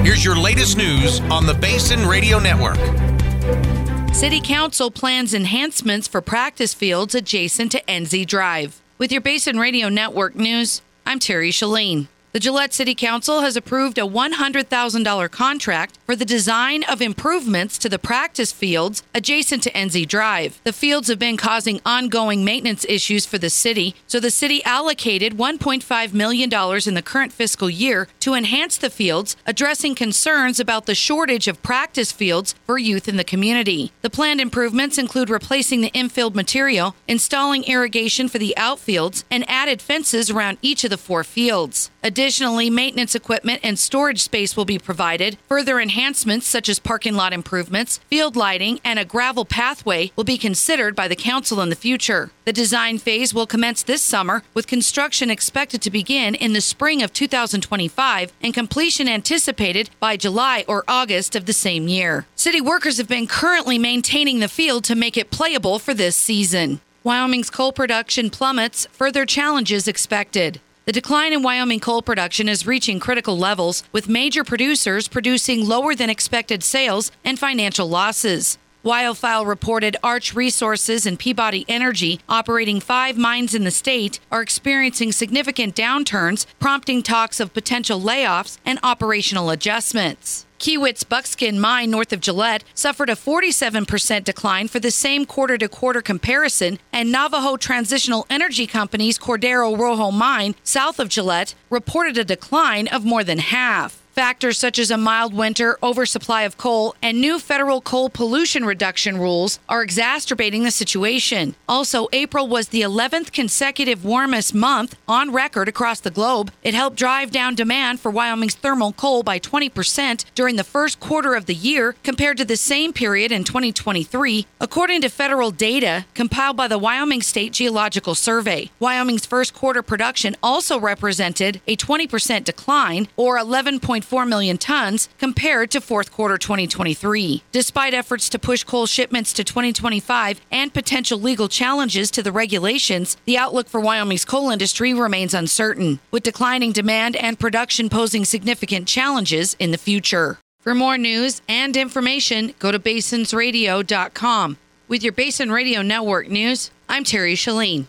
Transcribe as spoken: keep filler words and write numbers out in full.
Here's your latest news on the Basin Radio Network. City Council plans enhancements for practice fields adjacent to N Z Drive. With your Basin Radio Network news, I'm Terry Shalene. The Gillette City Council has approved a one hundred thousand dollars contract for the design of improvements to the practice fields adjacent to N Z Drive. The fields have been causing ongoing maintenance issues for the city, so the city allocated one point five million dollars in the current fiscal year to enhance the fields, addressing concerns about the shortage of practice fields for youth in the community. The planned improvements include replacing the infield material, installing irrigation for the outfields, and added fences around each of the four fields. Additionally, maintenance equipment and storage space will be provided. Further enhancements such as parking lot improvements, field lighting, and a gravel pathway will be considered by the council in the future. The design phase will commence this summer, with construction expected to begin in the spring of two thousand twenty-five and completion anticipated by July or August of the same year. City workers have been currently maintaining the field to make it playable for this season. Wyoming's coal production plummets, further challenges expected. The decline in Wyoming coal production is reaching critical levels, with major producers producing lower than expected sales and financial losses. WyoFile reported Arch Resources and Peabody Energy, operating five mines in the state, are experiencing significant downturns, prompting talks of potential layoffs and operational adjustments. Kiewit's Buckskin Mine north of Gillette suffered a forty-seven percent decline for the same quarter-to-quarter comparison, and Navajo Transitional Energy Company's Cordero Rojo Mine south of Gillette reported a decline of more than half. Factors such as a mild winter, oversupply of coal, and new federal coal pollution reduction rules are exacerbating the situation. Also, April was the eleventh consecutive warmest month on record across the globe. It helped drive down demand for Wyoming's thermal coal by twenty percent during the first quarter of the year compared to the same period in twenty twenty-three, according to federal data compiled by the Wyoming State Geological Survey. Wyoming's first quarter production also represented a twenty percent decline, or eleven point four million tons, compared to fourth quarter twenty twenty-three. Despite efforts to push coal shipments to twenty twenty-five and potential legal challenges to the regulations, the outlook for Wyoming's coal industry remains uncertain, with declining demand and production posing significant challenges in the future. For more news and information, go to basins radio dot com. With your Basin Radio Network news, I'm Terry Shalene.